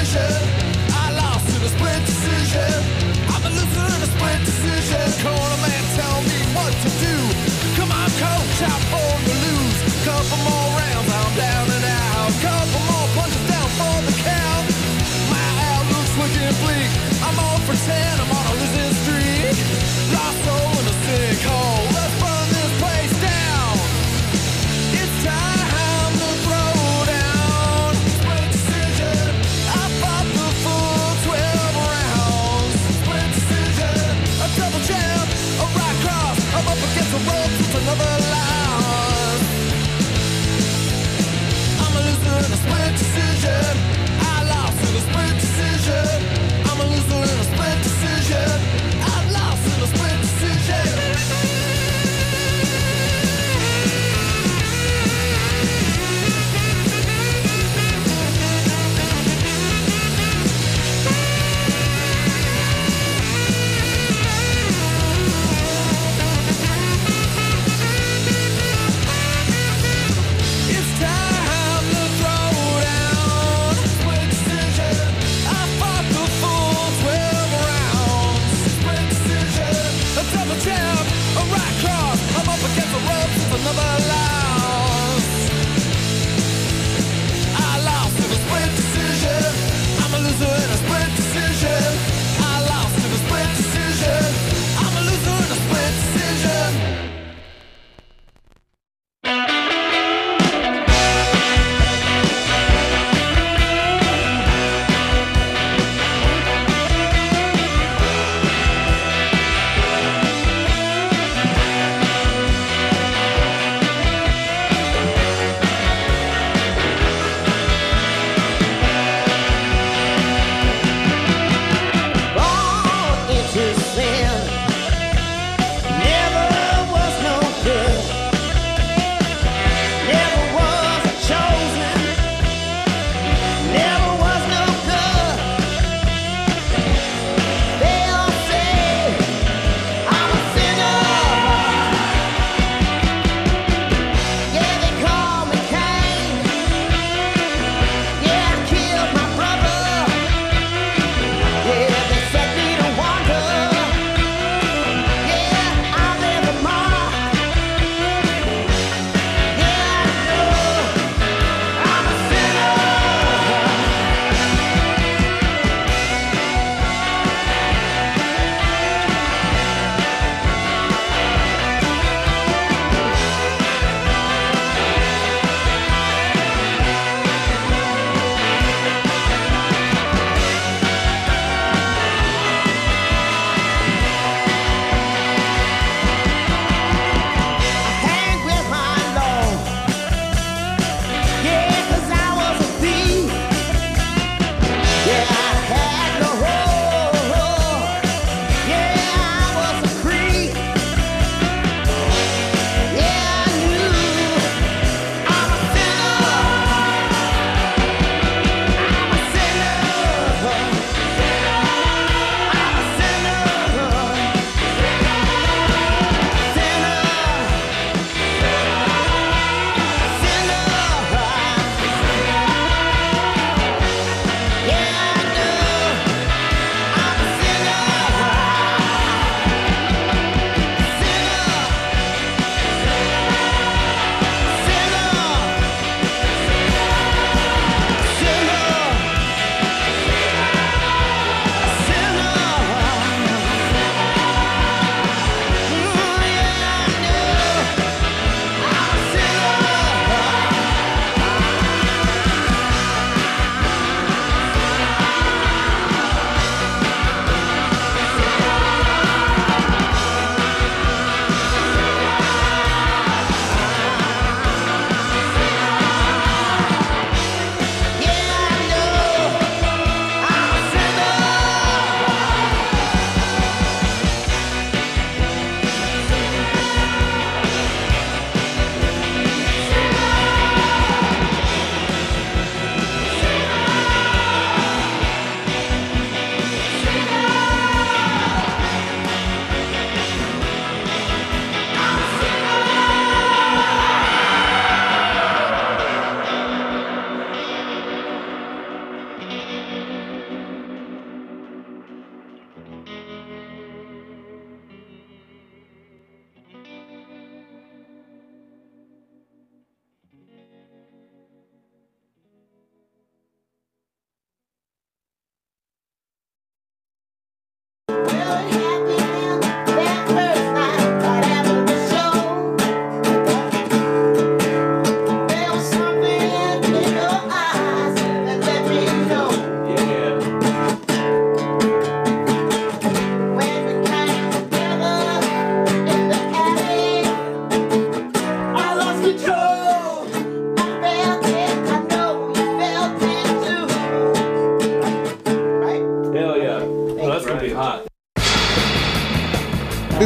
decision. I lost in a split decision. I'm a loser in a split decision. Corner man, tell me what to do. Come on, coach, I'm born to lose. Couple more rounds, I'm down and out. Couple more punches down for the count. My outlook's looking bleak. I'm 0 for 10, I'm on a losing streak. Lost soul in a sinkhole. Let's burn this place down. It's time to throw down. Split decision. I fought the full 12 rounds.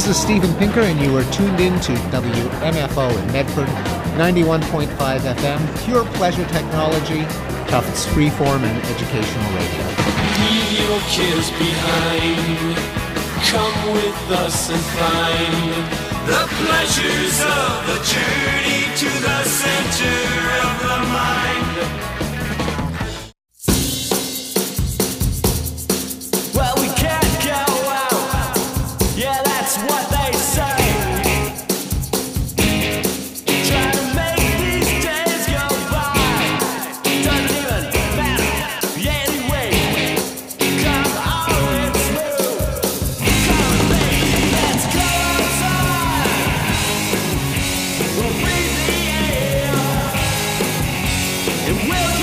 This is Steven Pinker, and you are tuned in to WMFO in Medford, 91.5 FM, pure pleasure technology, Tufts freeform and educational radio. Leave your cares behind. Come with us and find the pleasures of the journey to the center of the mind. Well, we can't go out. Yeah, that's what they say. Try to make these days go by. Doesn't even matter anyway. Come on, it's smooth. Come, baby, let's go outside. We'll breathe the air, and we'll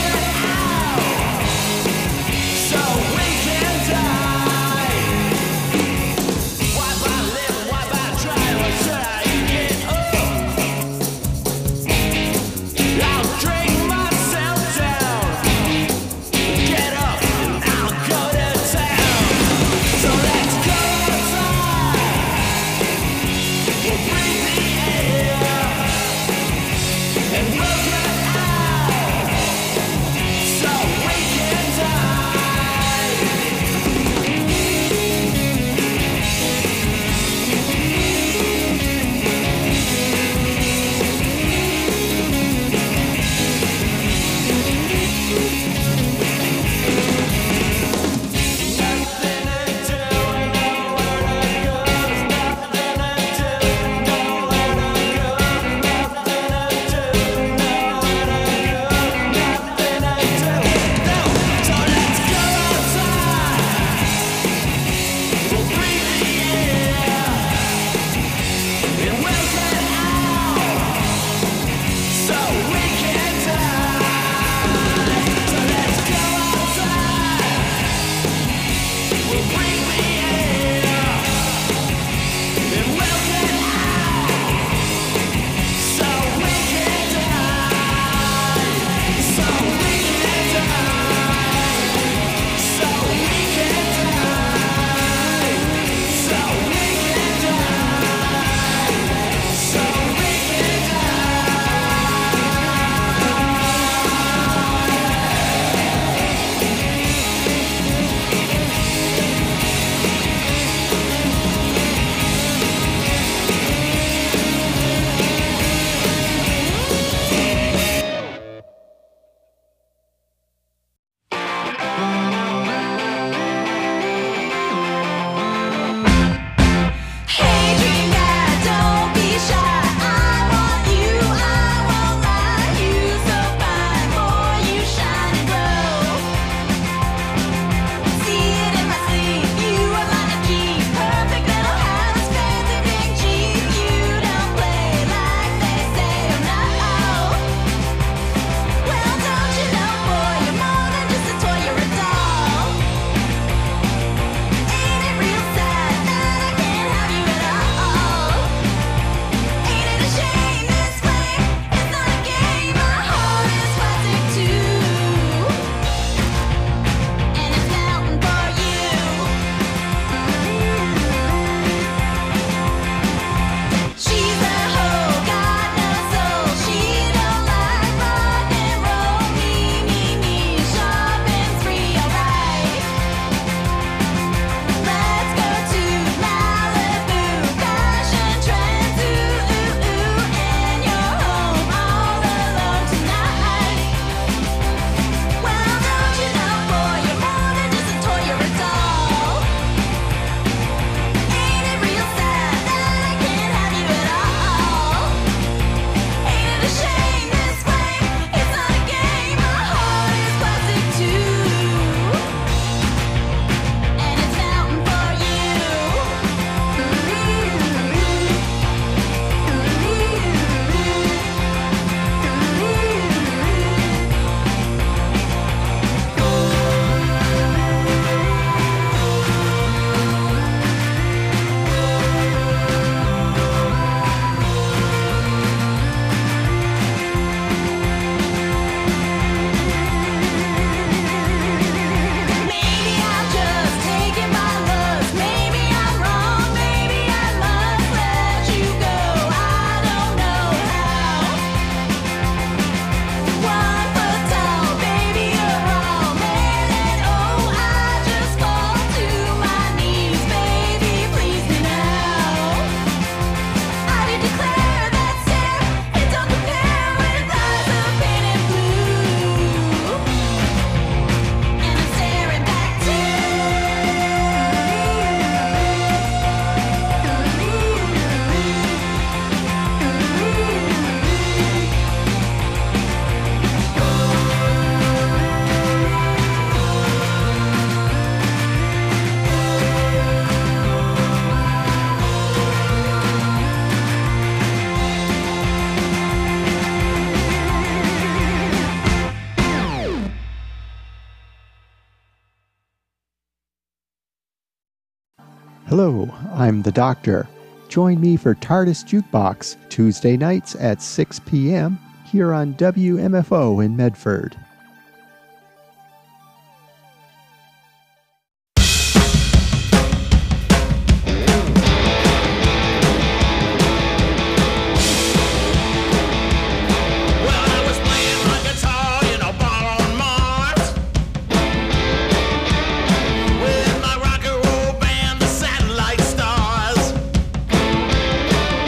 Hello, I'm the Doctor. Join me for TARDIS Jukebox, Tuesday nights at 6 p.m. here on WMFO in Medford.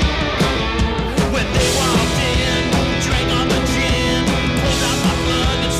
When they walked in, drank all the gin, pulled out my plug and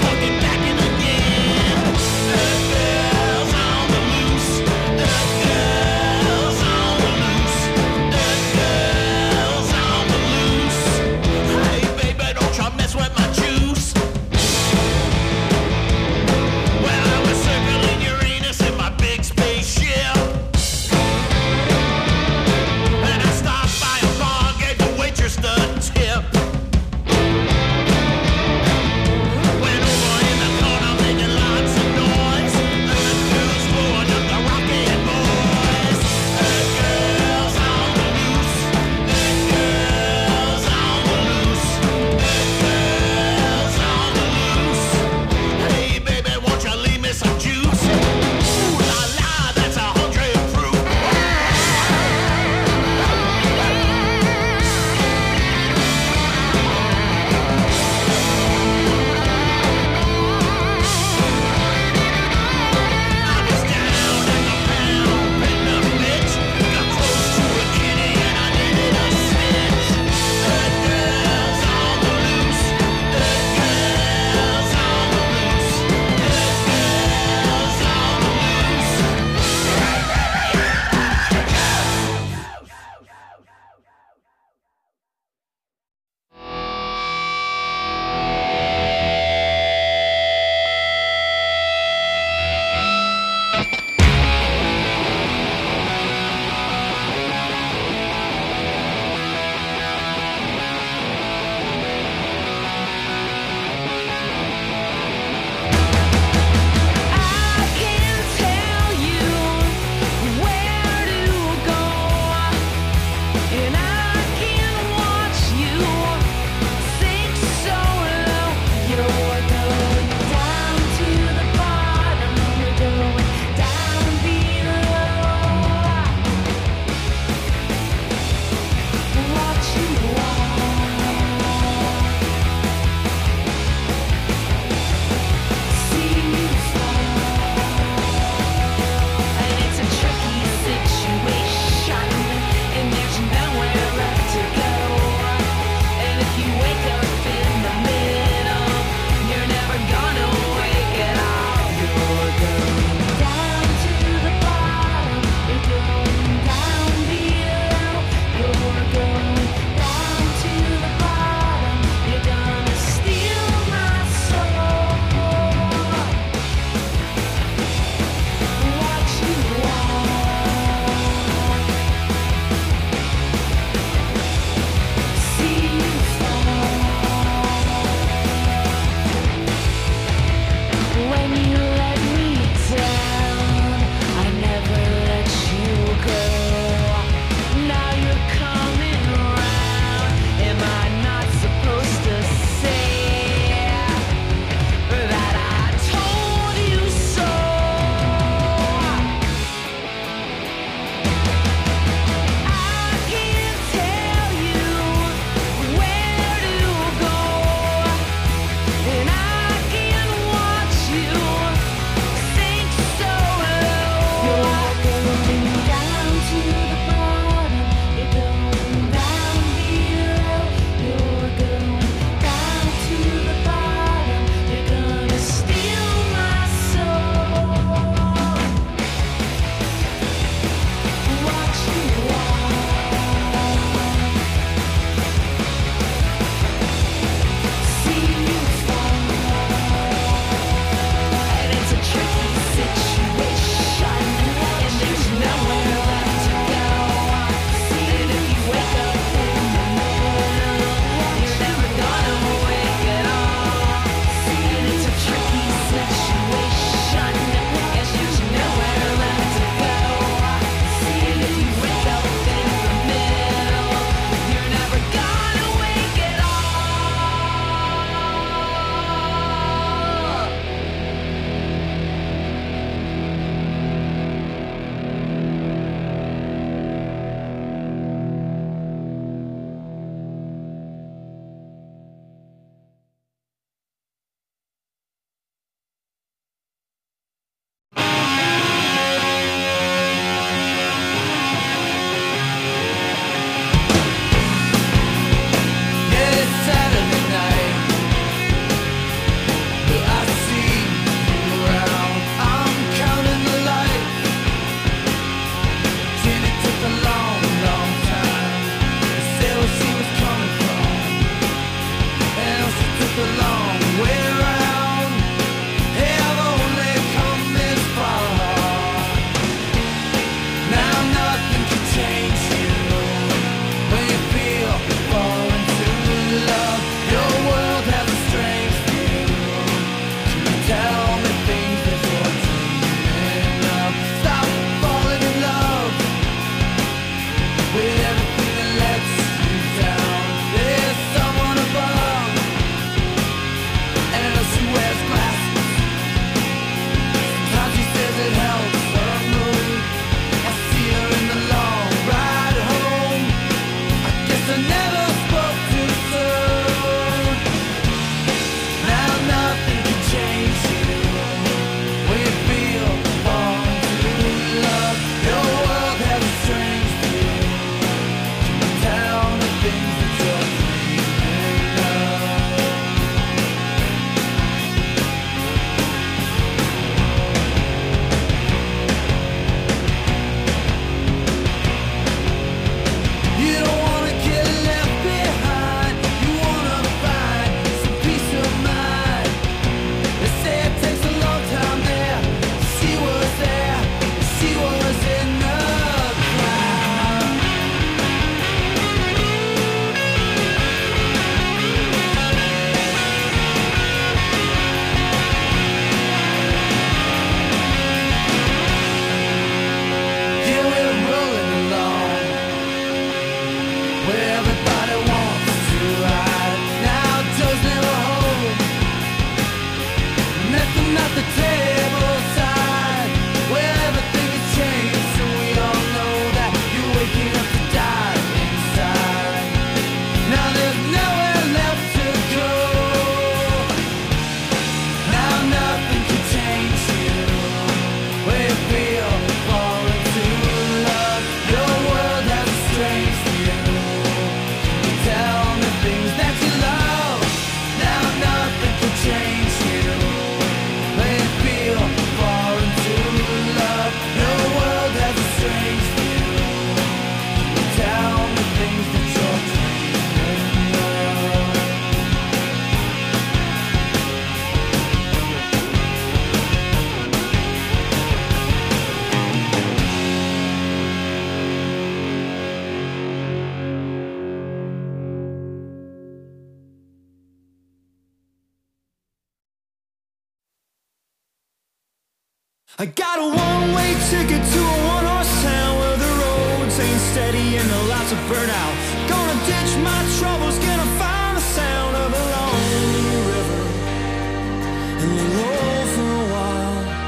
I got a one-way ticket to a one-horse town where the roads ain't steady and the lights are burnt out. Gonna ditch my troubles, gonna find the sound of a lonely river and lay low for a while.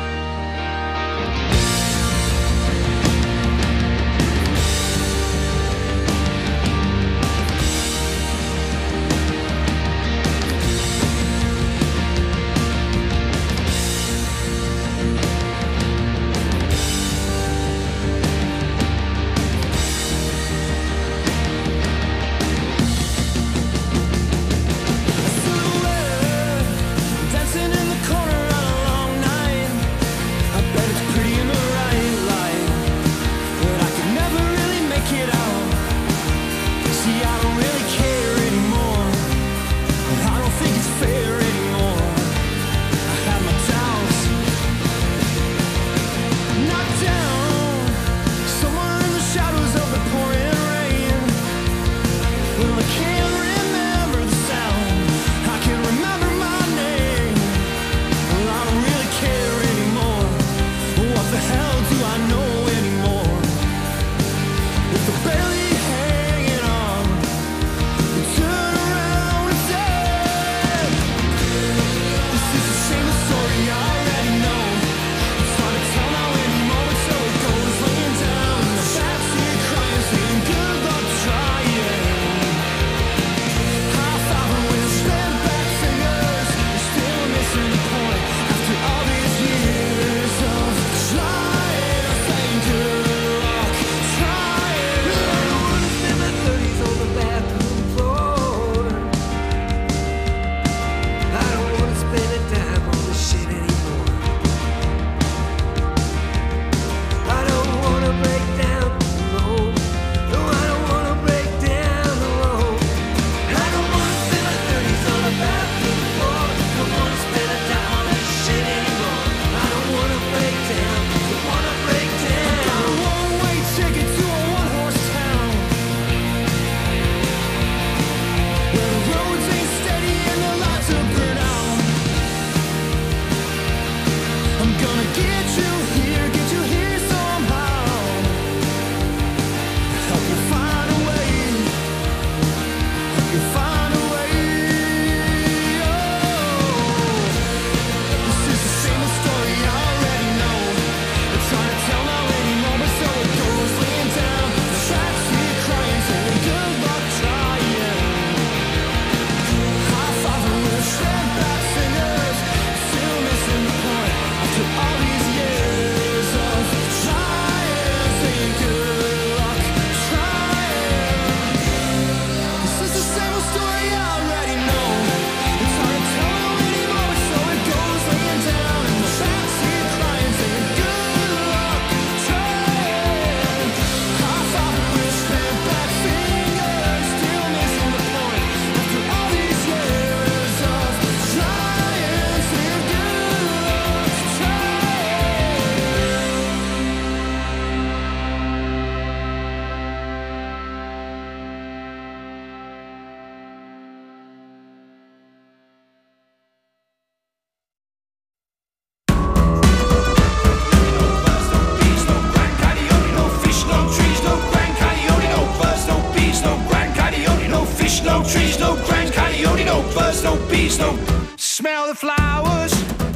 Smell the flowers,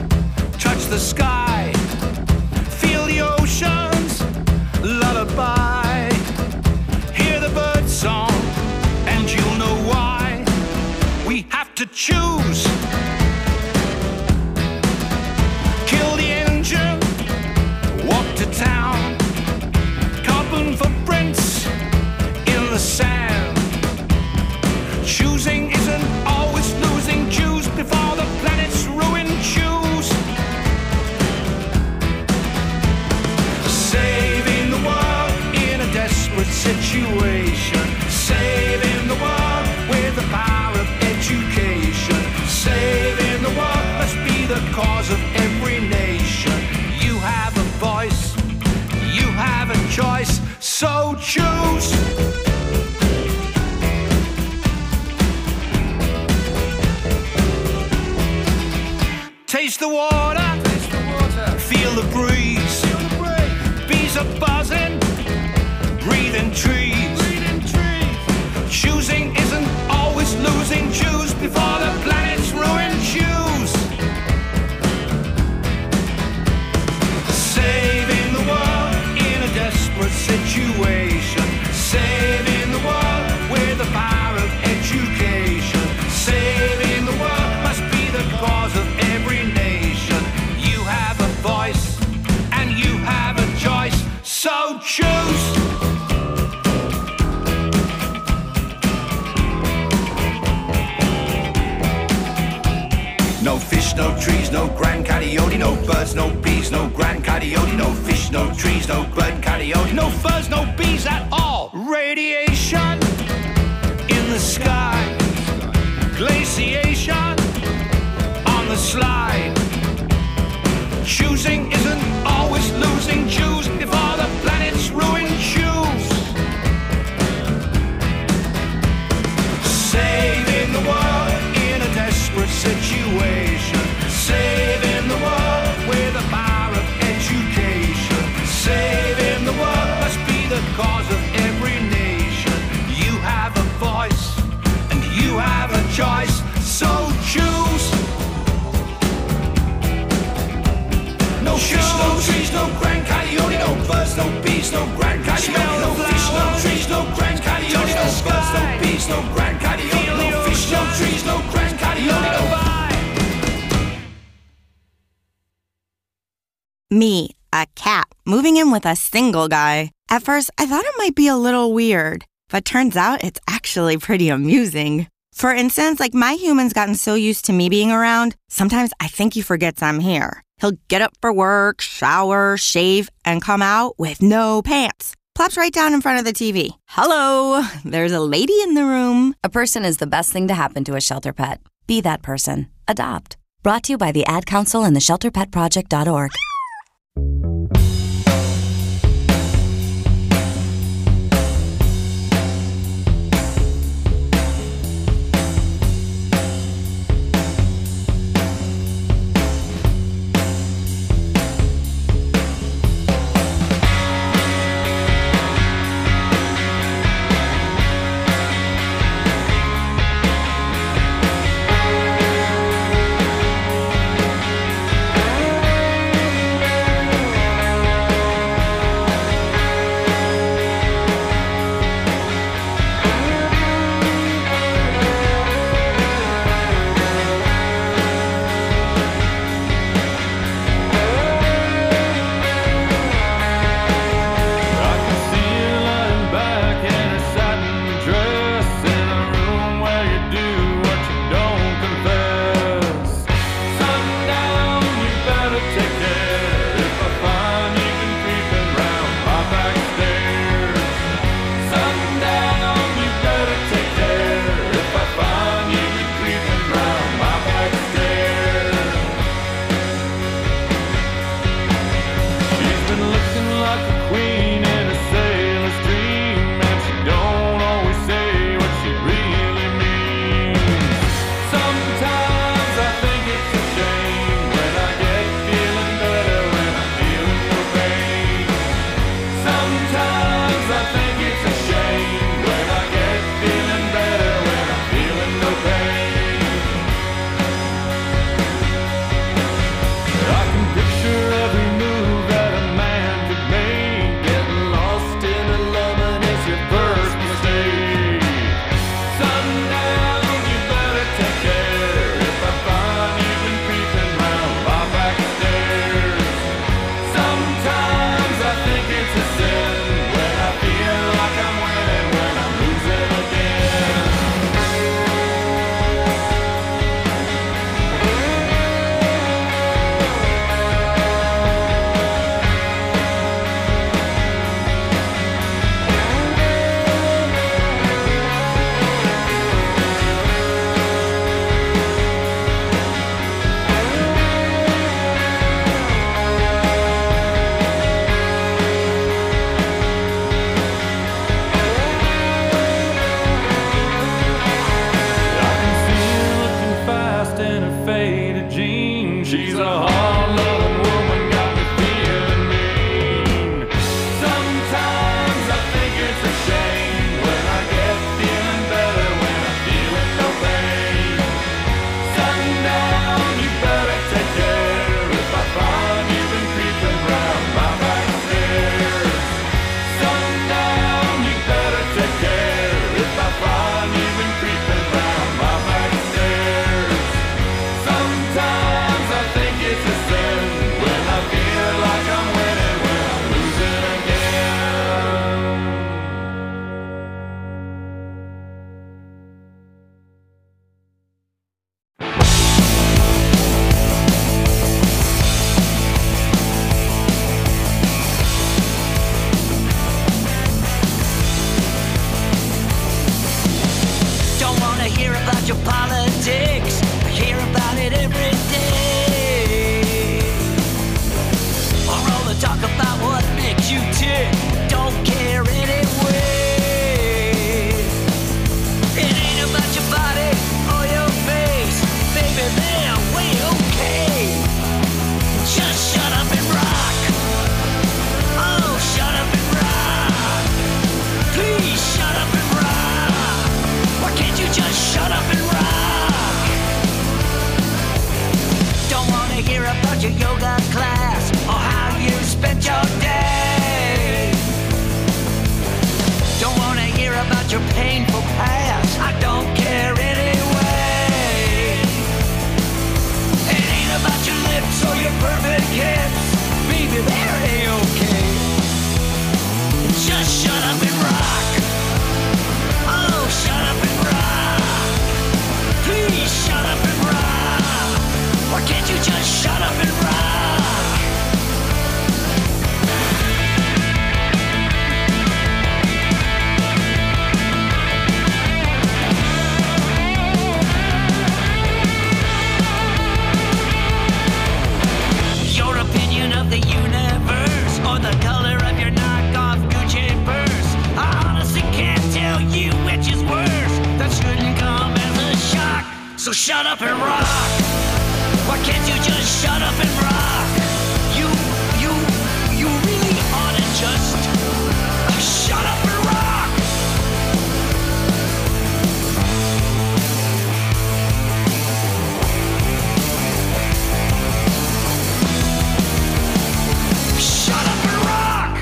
touch the sky, feel the ocean's lullaby, hear the bird song, and you'll know why we have to choose. Kill the engine, walk to town, carbon footprints in the sand. Choosing isn't always losing. Choose before the planet's ruin. Choose. Saving the world in a desperate situation. Saving the world with the power of education. Saving the world must be the cause of every nation. You have a voice, you have a choice, so choose. Taste the water, Feel the breeze. Bees are buzzing, breathing trees. Choosing isn't always losing. Choose before the planet's ruined. Choose. Saving the world in a desperate situation. Saving the world with the power of education. Saving the world must be the cause of every nation. You have a voice and you have a choice, so choose. No fish, no trees, no Grand Coyote, no birds, no bees, no Grand Coyote, no fish, no trees, no Grand Coyote, no furs, no bees at all. Radiation in the sky, glaciation on the slide. Choosing isn't always losing. Choose before the planet's ruined. Choose. Saving the world in a desperate situation. Saving the world with the power of education. Saving the world must be the cause of every nation. You have a voice and you have a choice, so choose. No fish, no trees, no Grand Coyote, no birds, no bees, no Grand Coyote, no fish, no trees, no Grand Coyote, no birds, no bees, no Grand Coyote, no fish, no trees, no Grand Coyote, no. Me, a cat, moving in with a single guy. At first, I thought it might be a little weird, but turns out it's actually pretty amusing. For instance, like my human's gotten so used to me being around, sometimes I think he forgets I'm here. He'll get up for work, shower, shave, and come out with no pants. Plops right down in front of the TV. Hello, there's a lady in the room. A person is the best thing to happen to a shelter pet. Be that person. Adopt. Brought to you by the Ad Council and the ShelterPetProject.org. shut up and rock? Why can't you just shut up and rock? You really ought to just shut up and rock. Shut up and rock.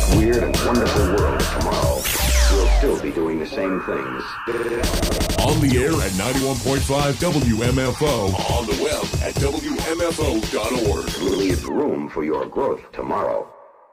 weird and wonderful world of tomorrow, we'll still be doing the same things. On the air at 91.5 WMFO. On the web at WMFO.org. Leave room for your growth tomorrow.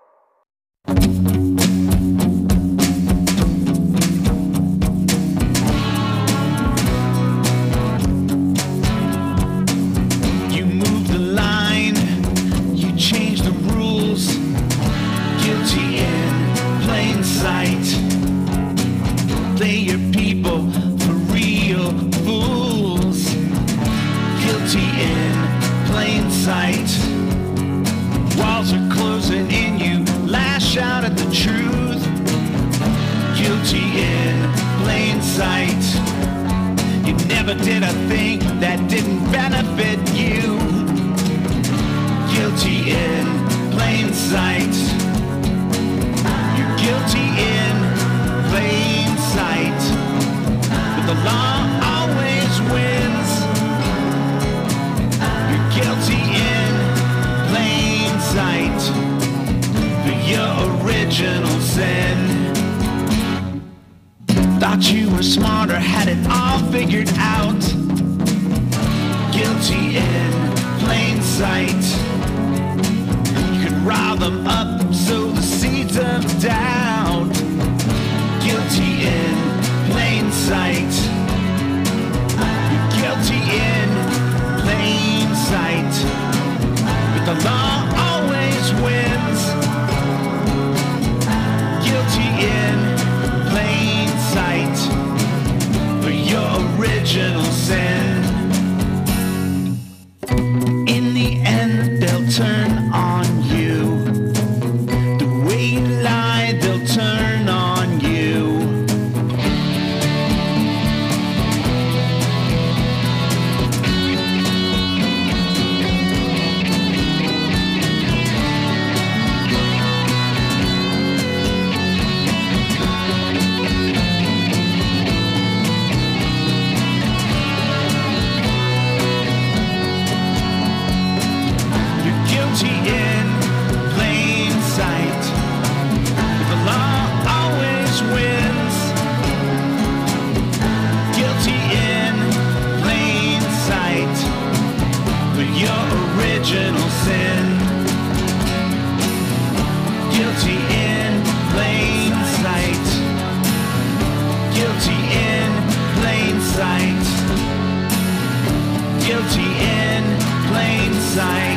You move the line, you change the rules. Guilty in plain sight. Play your people for real fools. Guilty in plain sight. Walls are closing in, you lash out at the truth. Guilty in plain sight. You never did a thing that didn't benefit you. Guilty in plain sight. You're guilty in plain sight. But the law always wins. You're guilty in plain sight for your original sin. Thought you were smarter, had it all figured out. Guilty in plain sight. You could rile them up, sow the seeds of doubt. Guilty in plain sight. You're guilty in plain sight. But the law always wins. Guilty in plain sight for your original sin. In the end, they'll turn on you. The way you lie, they'll turn on you. You're guilty in plain sight. But the law always wins. Guilty in plain sight for your original sin. Guilty in plain sight. Guilty in plain sight. Guilty in plain sight.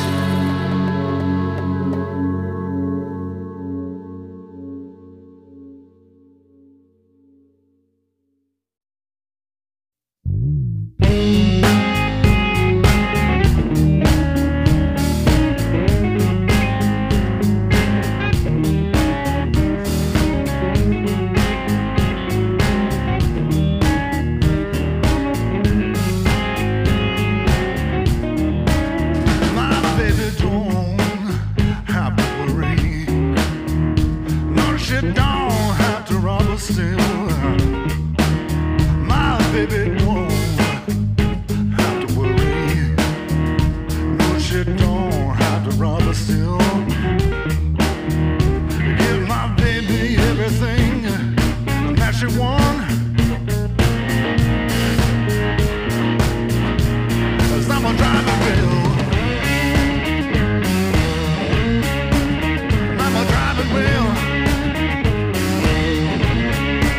My baby don't have to worry. No, she don't have to rob or steal. My baby don't have to worry. No, she don't have to rob or steal. Give my baby everything that she wants. 'Cause I'm a driving wheel. I'm a driving wheel.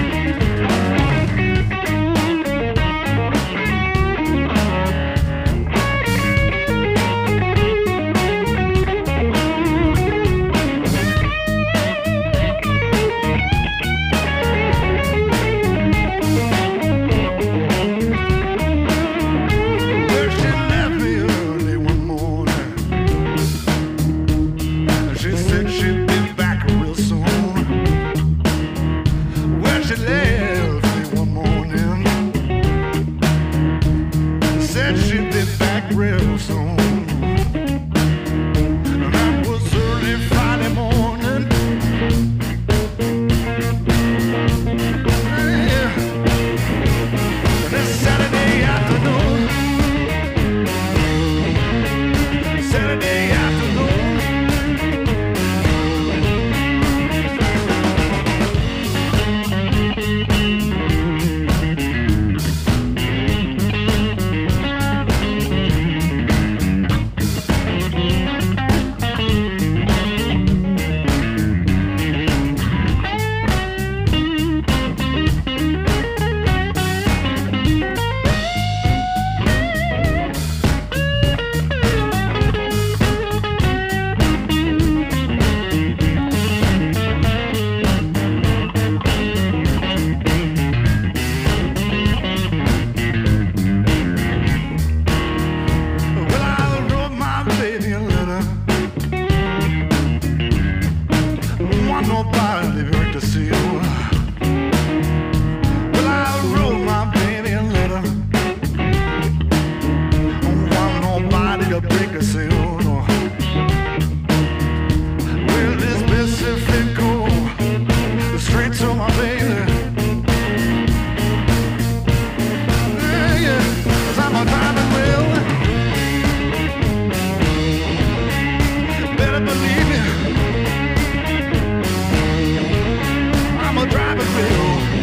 the break of soon. Well, it's Pacifico, straight to my baby. Yeah, yeah, 'cause I'm a driving wheel. Better believe me, I'm a driving wheel.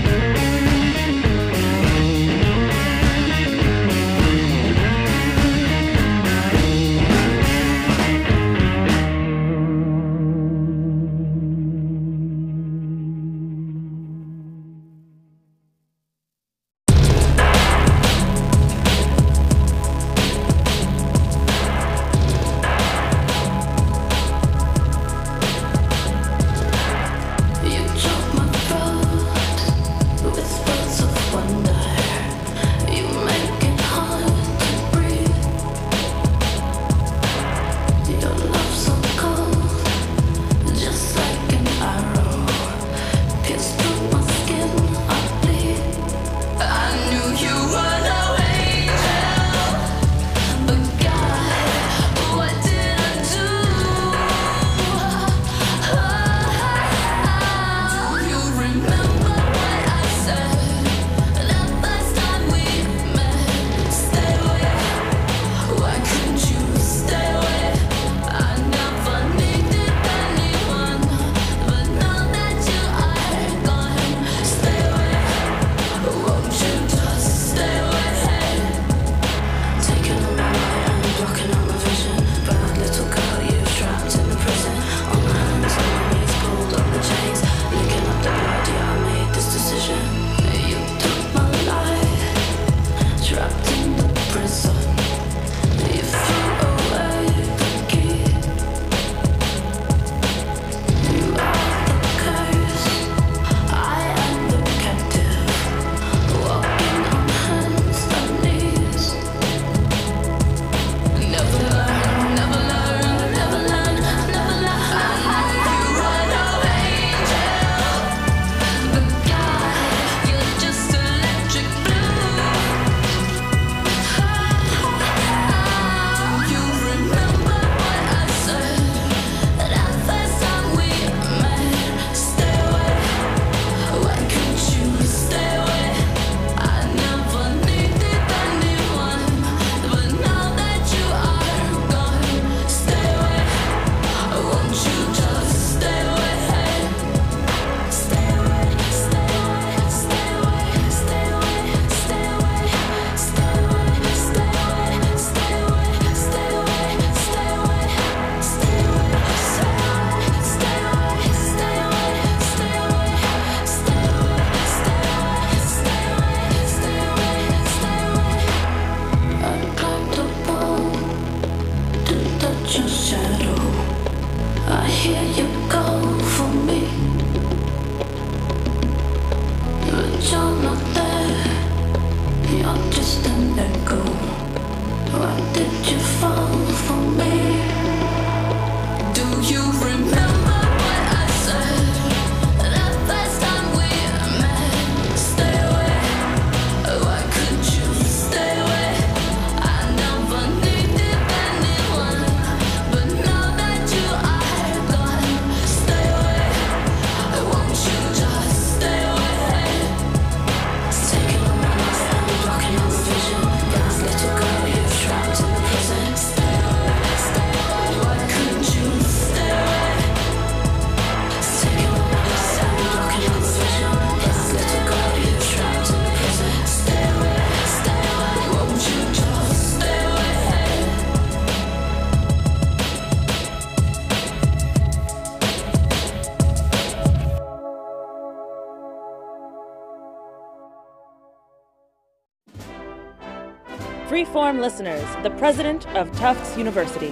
Freeform listeners, the president of Tufts University.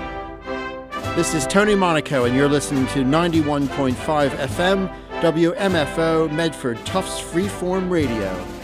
This is Tony Monaco, and you're listening to 91.5 FM, WMFO, Medford, Tufts Freeform Radio.